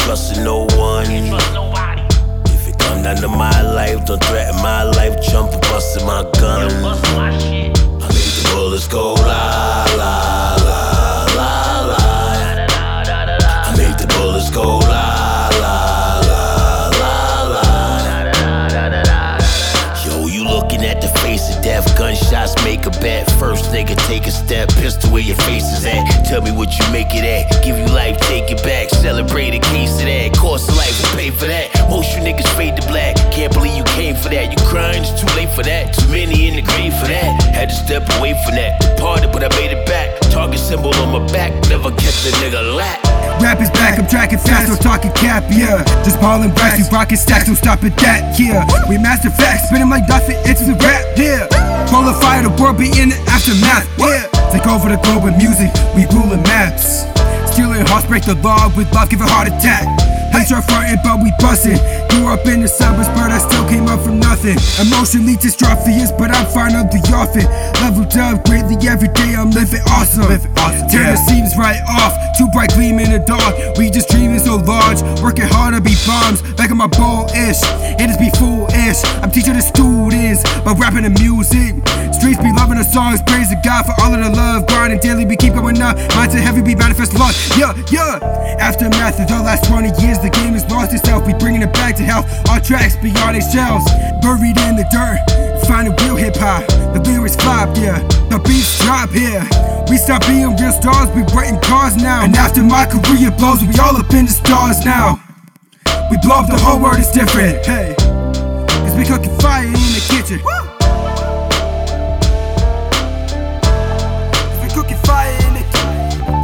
trusting no one. If it come down to my life, don't threaten my life. Jumping, busting my gun. I made the bullets go la la la la la. I made the bullets go la la la la la. Yo, you looking at the face of death. Gunshots make a bet. First nigga take a step. Pistol where your face is at. Tell me what you make it at. Give you life, take it back. Celebrate a case of that. Cost of life will pay for that. Most you niggas fade to black. Can't believe you came for that. You crying, it's too late for that. Too many in the grave for that. Had to step away from that. Departed, but I made it back. Target symbol on my back. Never catch a nigga lack. Rap is back, I'm tracking fast, no talking cap, yeah. Just ballin' racks, we rockin' stacks, don't stop at that, yeah. We master facts, spinning like nothing, it's the rap, yeah. Roll of fire, the world be in the aftermath, yeah. Take over the globe with music, we rulin' maps. Stealing hearts, break the law with love, give a heart attack. Hate are frontin', but we bustin'. Grew up in the suburbs, but I still came up from nothing. Emotionally dystrophious, but I'm fine up the often. Leveled up greatly every day, I'm living awesome. Turn the seams right off, too bright gleam in the dark. We just dreaming so large, working hard to be bombs. Back on my bowl-ish, and it's be foolish. I'm teaching the students by rapping the music. Streets be loving the songs, praise to God for all of the love. Grinding daily, we keep going up. Mindset heavy, we manifest luck. Yeah, yeah. Aftermath of the last 20 years, the game has lost itself. We bringing it back to health. Our tracks beyond their shells, buried in the dirt. Finding real hip hop, the lyrics flop, yeah. The beats drop here. We stop being real stars, we writing cars now. And after my career blows, we all up in the stars now. We blow up, the whole world is different, hey. Cause we cooking fire in the kitchen. Cause we cooking fire in the kitchen.